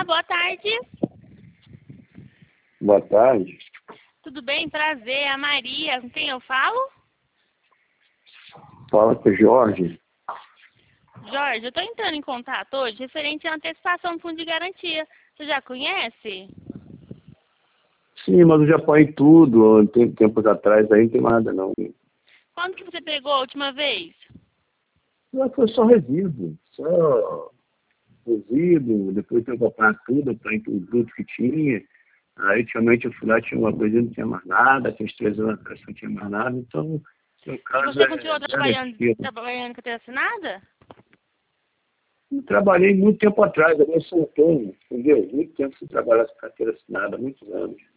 boa tarde. Boa tarde. Tudo bem? Prazer. É a Maria. Com quem eu falo? Fala com o Jorge. Jorge, eu estou entrando em contato hoje referente à antecipação do fundo de garantia. Você já conhece? Sim, mas eu já paguei tudo. Tempos atrás aí não tem nada, não. Quando que você pegou a última vez? Não, foi só resíduo. Só resíduo. Depois eu comprar tudo, eu paguei tudo que tinha. Aí, ultimamente, eu fui lá, tinha uma coisa, não tinha mais nada. Tinha uns 3 anos atrás, não tinha mais nada. Então, no E caso, você continuou trabalhando garantia. com a carteira assinada? Eu trabalhei muito tempo atrás, agora eu sou autônomo, entendeu? Muito tempo sem trabalhar com carteira assinada, muitos anos.